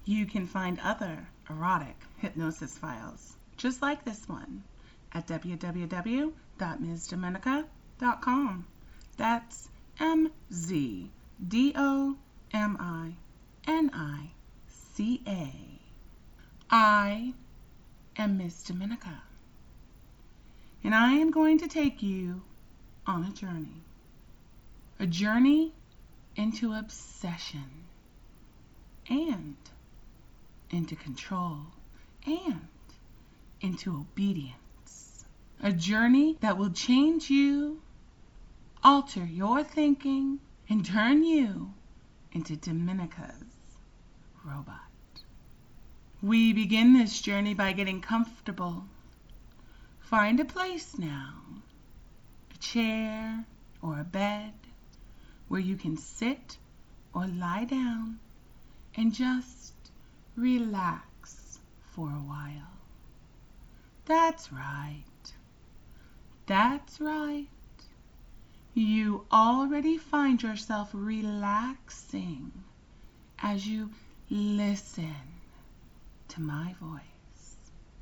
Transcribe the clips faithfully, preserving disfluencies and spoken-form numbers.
You can find other erotic hypnosis files, just like this one, at w w w dot ms dominica dot com. That's M Z D O M I N I C A. I am Miss Dominica, and I am going to take you on a journey. A journey into obsession, and into control, and into obedience. A journey that will change you, alter your thinking, and turn you into Dominica's robot. We begin this journey by getting comfortable. Find a place now, a chair or a bed, where you can sit or lie down and just relax for a while. That's right. That's right. You already find yourself relaxing as you listen to my voice.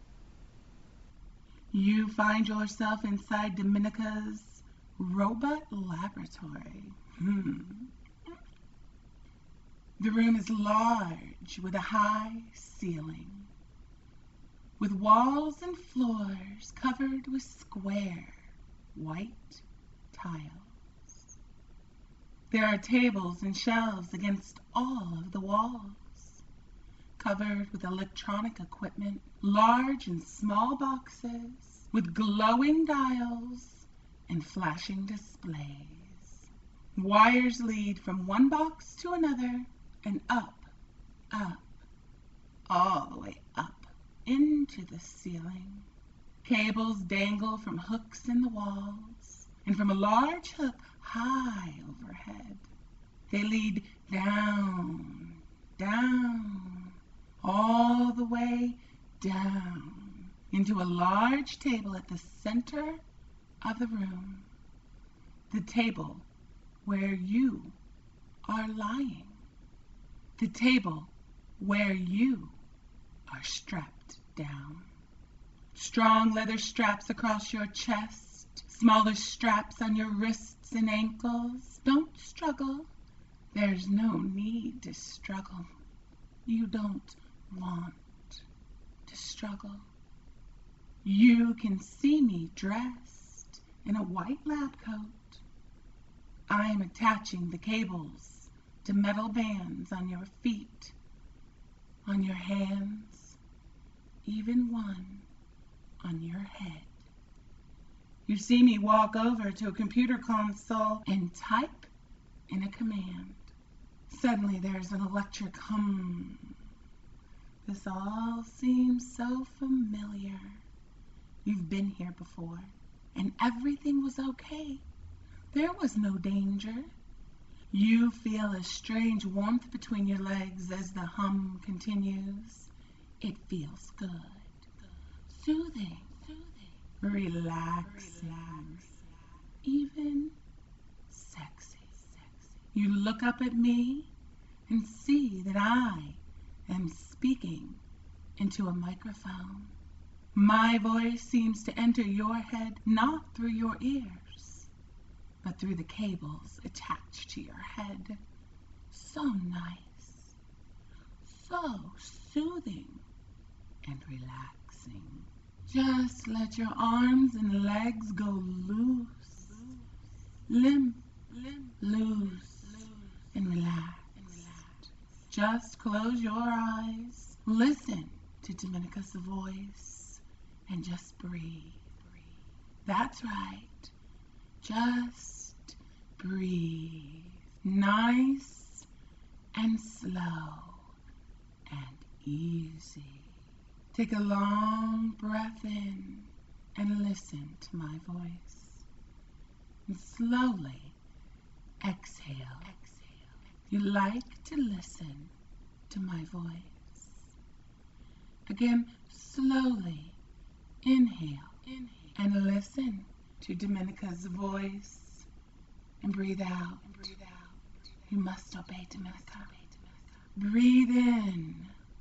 You find yourself inside Dominica's robot laboratory. Hmm. The room is large with a high ceiling, with walls and floors covered with square white tiles. There are tables and shelves against all of the walls, covered with electronic equipment, large and small boxes with glowing dials and flashing displays. Wires lead from one box to another and up, up, all the way up into the ceiling. Cables dangle from hooks in the walls and from a large hook high overhead. They lead down, down, all the way down into a large table at the center of the room. The table where you are lying. The table where you are strapped down. Strong leather straps across your chest, smaller straps on your wrists and ankles. Don't struggle. There's no need to struggle. You don't want to struggle. You can see me dressed in a white lab coat. I am attaching the cables to metal bands on your feet, on your hands, even one on your head. You see me walk over to a computer console and type in a command. Suddenly there's an electric hum. This all seems so familiar. You've been here before, and everything was okay. There was no danger. You feel a strange warmth between your legs as the hum continues. It feels good, soothing, relaxing, even sexy. You look up at me and see that I am speaking into a microphone. My voice seems to enter your head not through your ears, but through the cables attached to your head. So nice, so soothing and relaxing. Just let your arms and legs go loose, limp, loose, and relax. Just close your eyes, listen to Dominica's voice, and just breathe. That's right. Just breathe. Nice and slow and easy. Take a long breath in and listen to my voice. And slowly exhale. You like to listen to my voice. Again, slowly inhale, inhale and listen to Dominica's voice, and breathe out. And breathe out. You must obey Dominica. Breathe in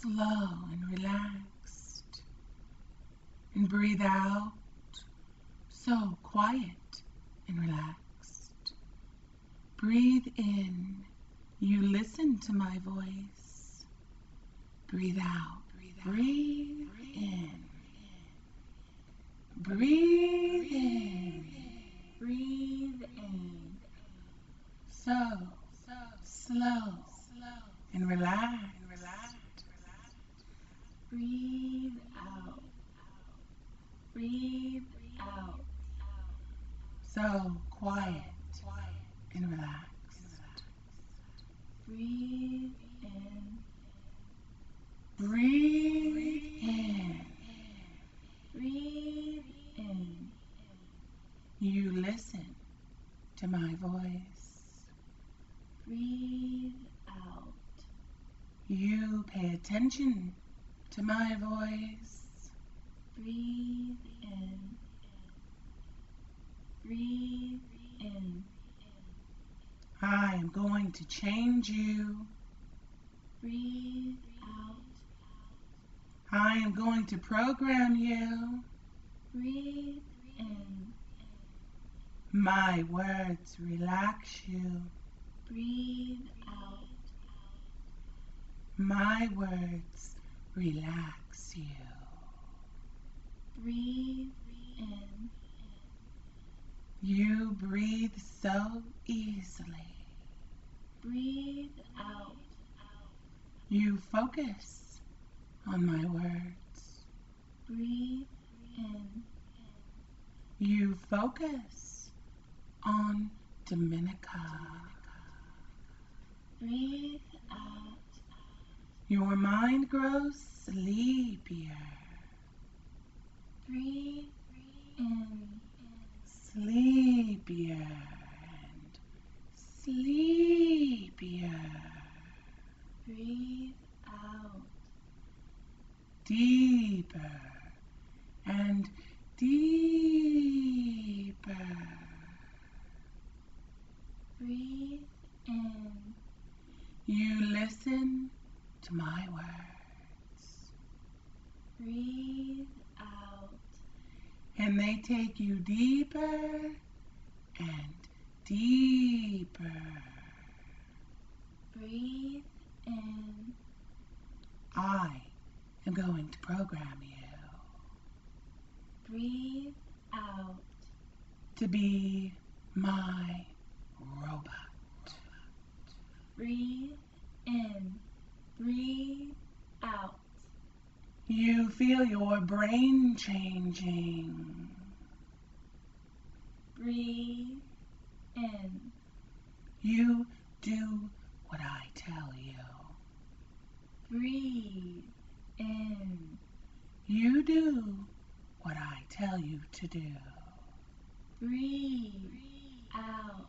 slow and relaxed. And breathe out, so quiet and relaxed. Breathe in, you listen to my voice. Breathe out, breathe, breathe, breathe in. Breathe in, breathe in. So, so slow, slow and relaxed. Breathe out, breathe out. So quiet and relaxed. Breathe in, breathe in, breathe in. You listen to my voice. Breathe out. You pay attention to my voice. Breathe in, breathe in. I am going to change you. Breathe out. I am going to program you. Breathe in. My words relax you. Breathe out. My words relax you. Breathe in. You breathe so easily. Breathe out. You focus on my words. Breathe in. You focus on Dominica. Breathe out. Your mind grows sleepier. Breathe in. Sleepier and sleepier. Breathe out. Deeper and deeper. Breathe in. You listen to my words. Breathe out. And they take you deeper and deeper. Breathe in. I am going to program you. Breathe out. To be my robot. Breathe in. Breathe out. You feel your brain changing. Breathe in. You do what I tell you. Breathe in. You do what I tell you to do. Breathe out.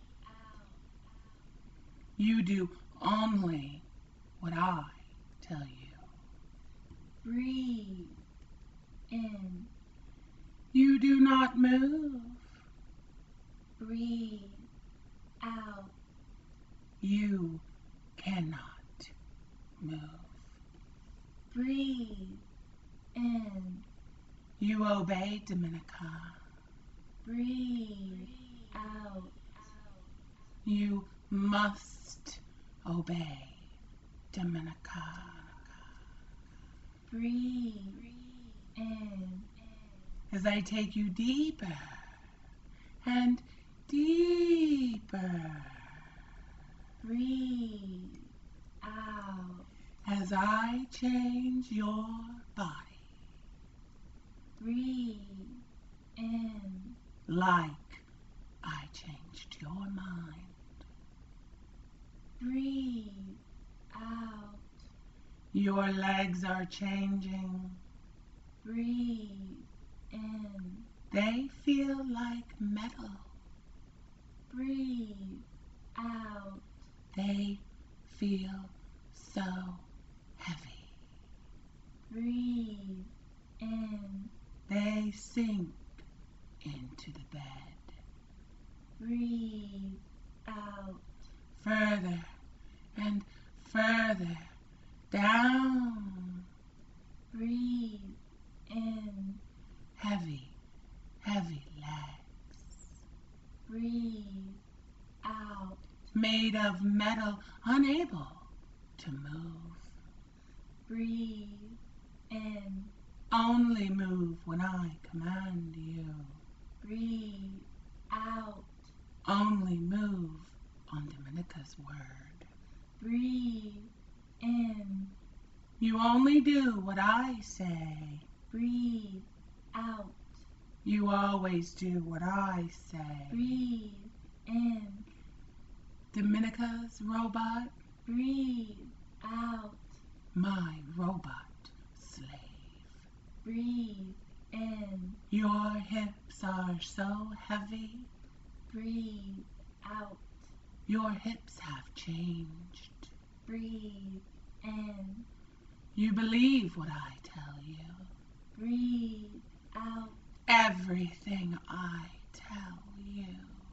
You do only what I tell you. Breathe in. You do not move. Breathe out. You cannot move. Breathe in. You obey, Dominica. Breathe out. You must obey, Dominica. Breathe in. As I take you deeper and deeper. Breathe out. As I change your body. Breathe in. Like I changed your mind. Breathe out. Your legs are changing. Breathe in. They feel like metal. Breathe out. They feel so heavy. Breathe in. They sink into the bed. Breathe out. Further and further down made of metal, unable to move. Breathe in. Only move when I command you. Breathe out. Only move on Dominica's word. Breathe in. You only do what I say. Breathe out. You always do what I say. Breathe in. Dominica's robot, Breathe out. my robot slave. Breathe in. Your hips are so heavy. Breathe out. Your hips have changed. Breathe in. You believe what I tell you. Breathe out. Everything I tell you.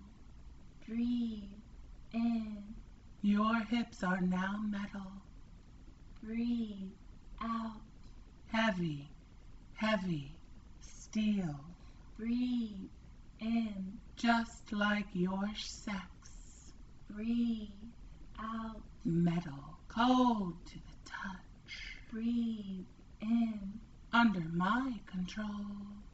Breathe in. Your hips are now metal. Breathe out. Heavy, heavy steel. Breathe in. Just like your sex. Breathe out. Metal, cold to the touch. Breathe in. Under my control.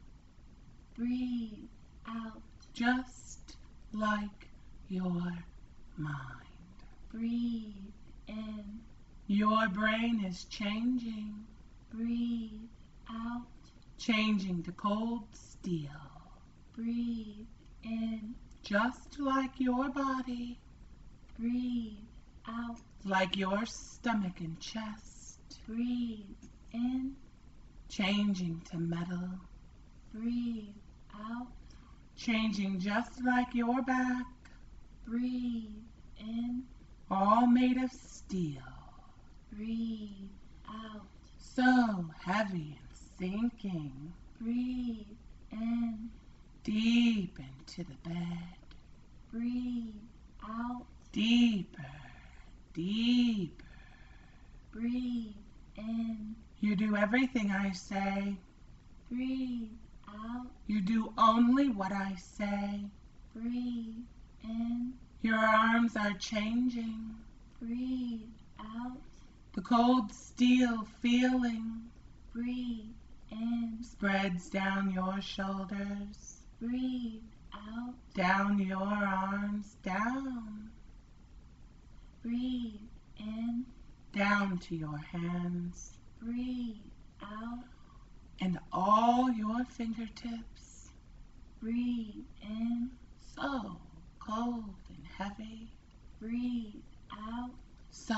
Breathe out. Just like your mind. Breathe in. Your brain is changing. Breathe out. Changing to cold steel. Breathe in. Just like your body. Breathe out. Like your stomach and chest. Breathe in. Changing to metal. Breathe out. Changing just like your back. Breathe in. All made of steel. Breathe out. So heavy and sinking. Breathe in. Deep into the bed. Breathe out. Deeper, deeper. Breathe in. You do everything I say. Breathe out. You do only what I say. Breathe in. Your arms are changing. Breathe out. The cold steel feeling Breathe in. spreads down your shoulders. Breathe out. Down your arms, down. Breathe in. Down to your hands. Breathe out. And all your fingertips. Breathe in. So cold and heavy. Breathe out. So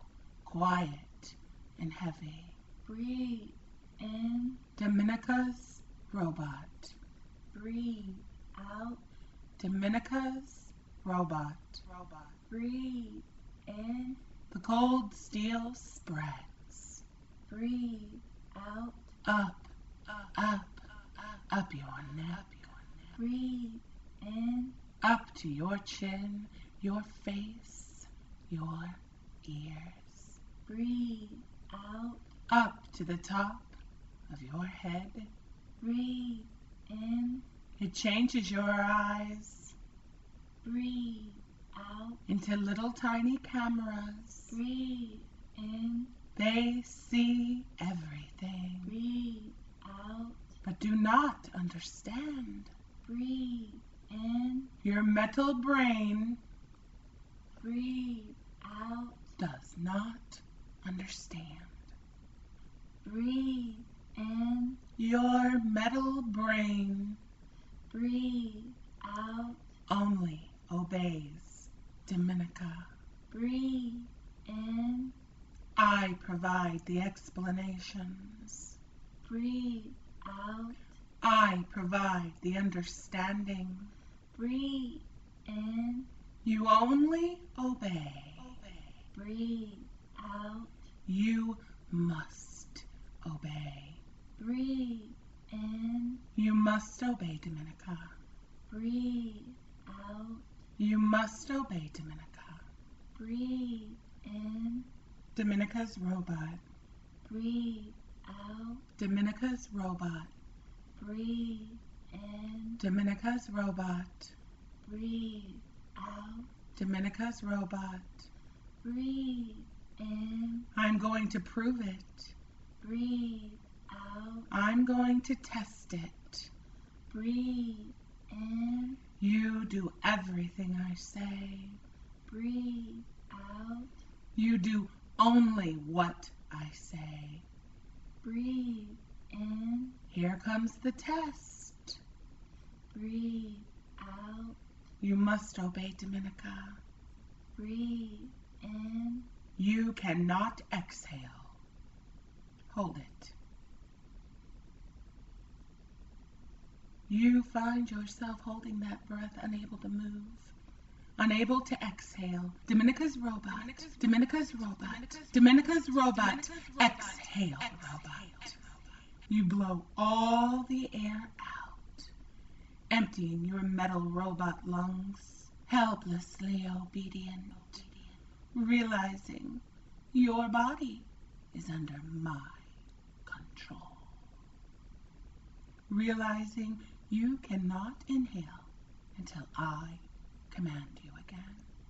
quiet and heavy. Breathe in. Dominica's robot. Breathe out. Dominica's robot. Robot. Breathe in. The cold steel spreads. Breathe out. Up, up, up, up, up your neck. Breathe in. Up to your chin, your face, your ears. Breathe out. Up to the top of your head. Breathe in. It changes your eyes Breathe out. into little tiny cameras. Breathe in. They see everything, Breathe out. but do not understand. Breathe in. Your metal brain Breathe out. does not understand. Breathe in. Your metal brain Breathe out. only obeys Dominica. Breathe in. I provide the explanations. Breathe out. I provide the understanding. Breathe in. You only obey. Breathe out. You must obey. Breathe in. You must obey Dominica. Breathe out. You must obey Dominica. Breathe in. Dominica's robot. Breathe out. Dominica's robot. Breathe in. Dominica's robot. Breathe out. Domenica's robot. Breathe in. I'm going to prove it. Breathe out. I'm going to test it. Breathe in. You do everything I say. Breathe out. You do only what I say. Breathe in. Here comes the test. Breathe out. You must obey Domenica. Breathe in. You cannot exhale. Hold it. You find yourself holding that breath, unable to move, unable to exhale. Domenica's robot, Domenica's robot, Domenica's robot, exhale, robot. You blow all the air out, emptying your metal robot lungs, helplessly obedient, realizing your body is under my control. Realizing you cannot inhale until I command you again.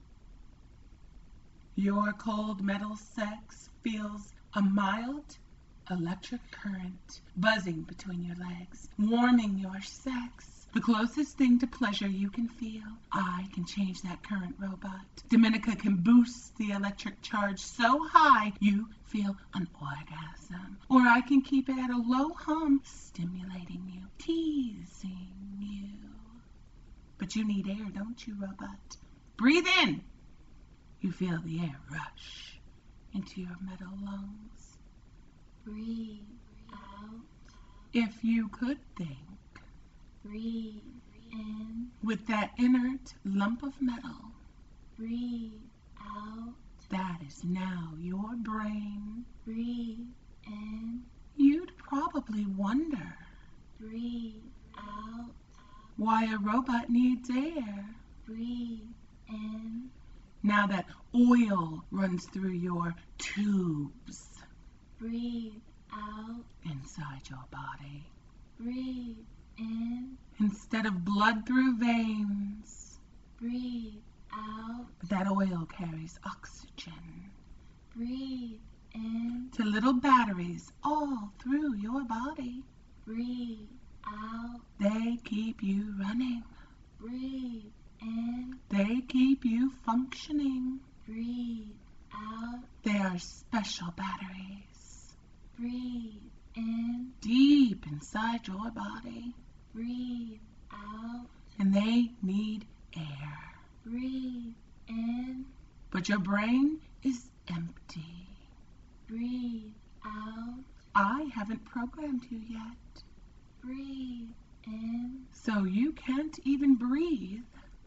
Your cold metal sex feels a mild electric current buzzing between your legs, warming your sex. The closest thing to pleasure you can feel. I can change that current, robot. Domenica can boost the electric charge so high you feel an orgasm. Or I can keep it at a low hum, stimulating you, teasing you. But you need air, don't you, robot? Breathe in. You feel the air rush into your metal lungs. Breathe out. If you could think, Breathe in. with that inert lump of metal, Breathe out. that is now your brain, Breathe in. you'd probably wonder Breathe out. why a robot needs air. Breathe in. Now that oil runs through your tubes Breathe out. inside your body, Breathe in. instead of blood through veins. Breathe out. But that oil carries oxygen Breathe in. to little batteries all through your body. Breathe out. They keep you running. Breathe in. They keep you functioning. Breathe out. They are special batteries Breathe in. deep inside your body, Breathe out. and they need air. Breathe in. But your brain is empty. Breathe out. I haven't programmed you yet, Breathe in. so you can't even breathe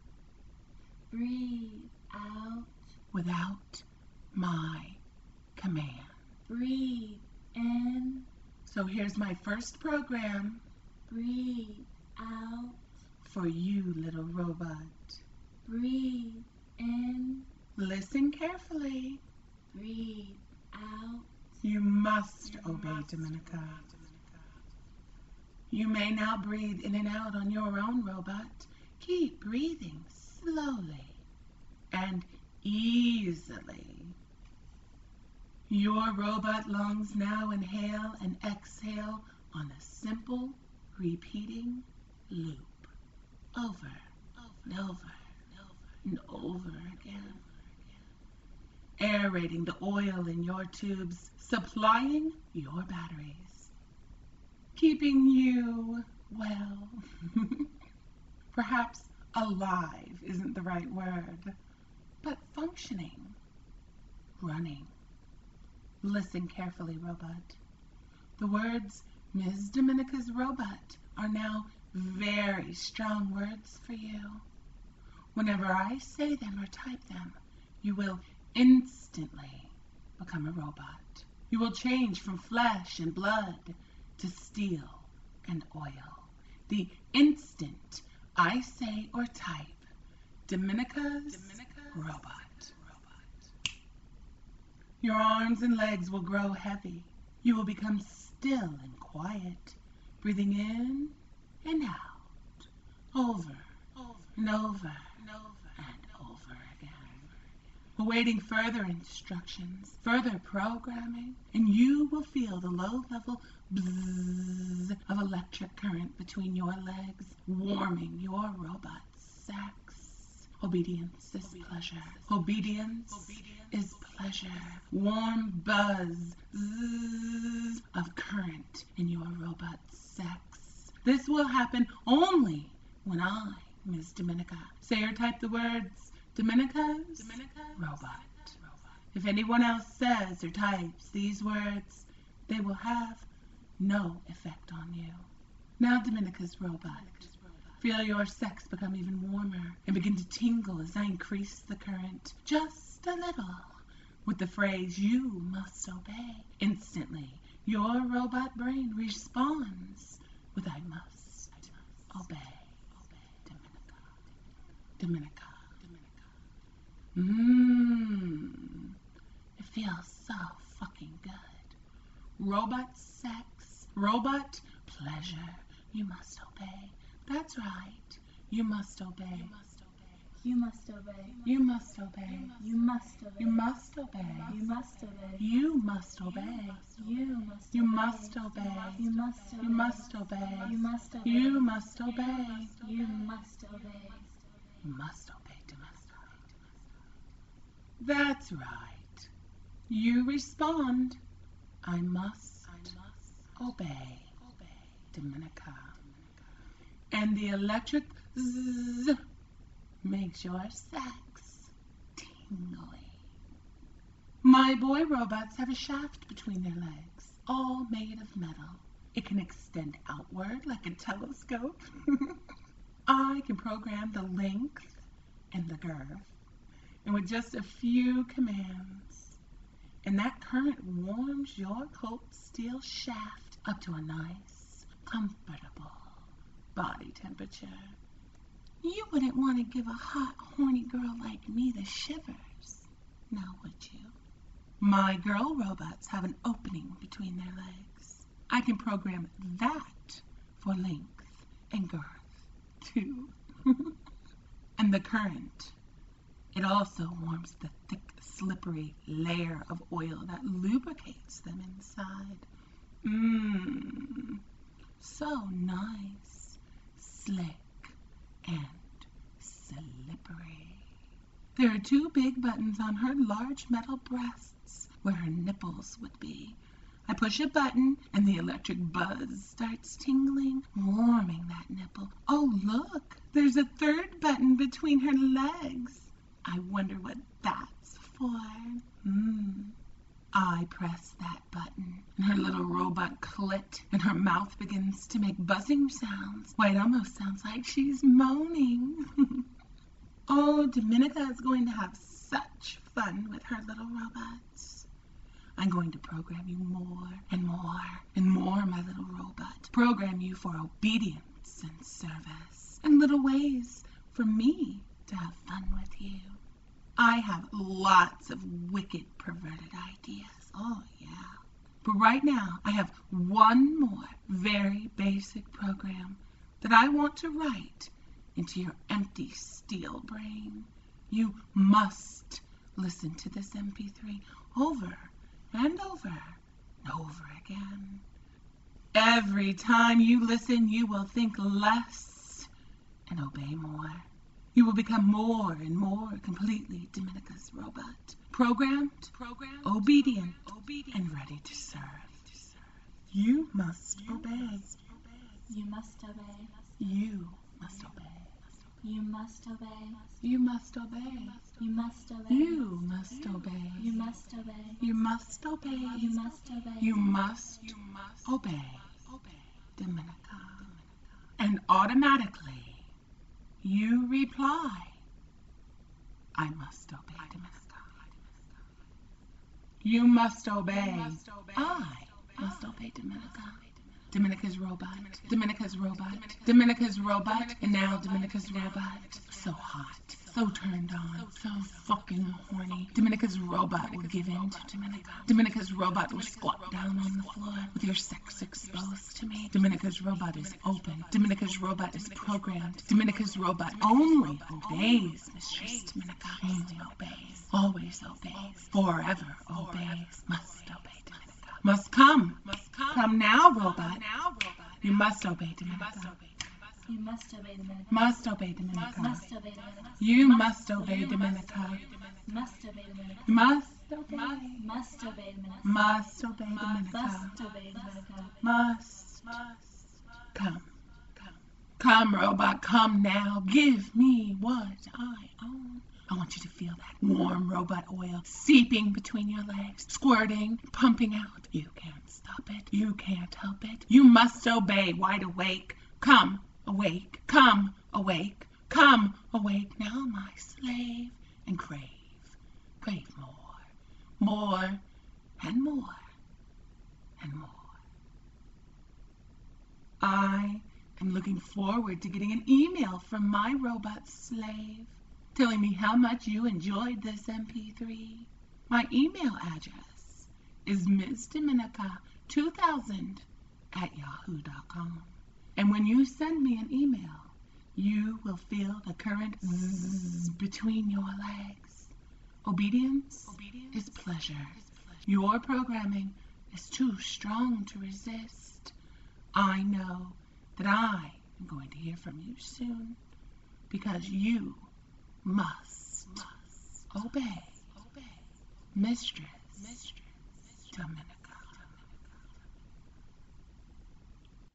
Breathe out. without my command. Breathe in. So here's my first program Breathe out. for you, little robot. Breathe in. Listen carefully. Breathe out. You must obey Domenica. You may now breathe in and out on your own, robot. Keep breathing slowly and easily. Your robot lungs now inhale and exhale on a simple repeating loop. Over and over and over again. Aerating the oil in your tubes, supplying your batteries. Keeping you, well, perhaps alive isn't the right word, but functioning, running. Listen carefully, robot. The words Miz Domenica's robot are now very strong words for you. Whenever I say them or type them, you will instantly become a robot. You will change from flesh and blood to steel and oil. The instant I say or type Domenica's robot. Your arms and legs will grow heavy. You will become still and quiet, breathing in and out, over and over and over and over again. awaiting further instructions, further programming, and you will feel the low-level bzzz of electric current between your legs, warming your robot's sex. Obedience is pleasure. Obedience is pleasure. Warm buzz zzz of current in your robot's sex. This will happen only when I, Miss Dominica, say or type the words Dominica's, Dominica's robot. If anyone else says or types these words, they will have no effect on you. Now, Dominica's robot, feel your sex become even warmer and begin to tingle as I increase the current just a little with the phrase, you must obey. Instantly, your robot brain responds with, I must obey. Dominica. Mmm. It feels so fucking good. Robot sex, robot pleasure. You must obey. That's right. You must obey. You must obey. You must obey. You must obey. You must obey. You must obey. You must obey. You must You must obey. You must obey. You must obey. You must obey. You must obey. You must obey. You must obey, Dominica. That's right. You respond, I must, obey, Dominica. And the electric zzz makes your sex tingly. My boy robots have a shaft between their legs, all made of metal. It can extend outward like a telescope. I can program the length and the girth, and with just a few commands, and that current warms your cold steel shaft up to a nice, comfortable body temperature. You wouldn't want to give a hot, horny girl like me the shivers, now would you? My girl robots have an opening between their legs. I can program that for length and girth too. And the current, it also warms the thick, slippery layer of oil that lubricates them inside. Mmm, so nice, slick, and slippery. There are two big buttons on her large metal breasts where her nipples would be. I push a button and the electric buzz starts tingling, warming that nipple. Oh, look, there's a third button between her legs. I wonder what that's for. Hmm. I press that button, and her little robot clit and her mouth begins to make buzzing sounds. Why, it almost sounds like she's moaning. Oh, Dominica is going to have such fun with her little robots. I'm going to program you more and more and more, my little robot. Program you for obedience and service and little ways for me to have fun with you. I have lots of wicked, perverted ideas. Oh, yeah. But right now, I have one more very basic program that I want to write into your empty steel brain. You must listen to this M P three over and over and over again. Every time you listen, you will think less and obey more. You will become more and more completely Dominica's robot, programmed, programmed obedient, obedient, and ready to serve. You must you obey. Must obey. You must obey. You must obey. You must obey. You must obey. You must obey. You must obey. You must obey. You must obey. You must obey. You must obey. Dominica. And automatically, you reply, I must obey, Dominica. You must obey. I must obey, Dominica. Dominica's robot, Dominica's robot, Dominica's robot, and now Dominica's robot. So hot, so turned on, so fucking horny. Dominica's robot will give in to Dominica. Dominica's robot will squat down on the floor with your sex exposed to me. Dominica's robot is open. Dominica's robot is programmed. Dominica's robot only obeys Mistress Dominica. Only obeys, always obeys, forever obeys, must obey Dominica. Must come. Come now, robot. You must obey Dominica. You must obey Dominica. Must obey Dominica. Must obey Dominica. You must obey Dominica. Must obey Dominica. Must obey. Must obey Dominica. Must obey Dominica. Must obey Dominica. Must. Come. Come, robot, come now. Give me what I own. I want you to feel that warm robot oil seeping between your legs, squirting, pumping out. You can't stop it. You can't help it. You must obey, wide awake. Come, awake. Come, awake. Come, awake now, my slave, and crave. Crave more, more, and more, and more. I am looking forward to getting an email from my robot slave telling me how much you enjoyed this M P three. My email address is miss dominica two thousand at yahoo dot com. And when you send me an email, you will feel the current zzz between your legs. Obedience, Obedience is pleasure. Is pleasure. Your programming is too strong to resist. I know that I am going to hear from you soon because you must, must obey, obey Mistress, Mistress Dominica.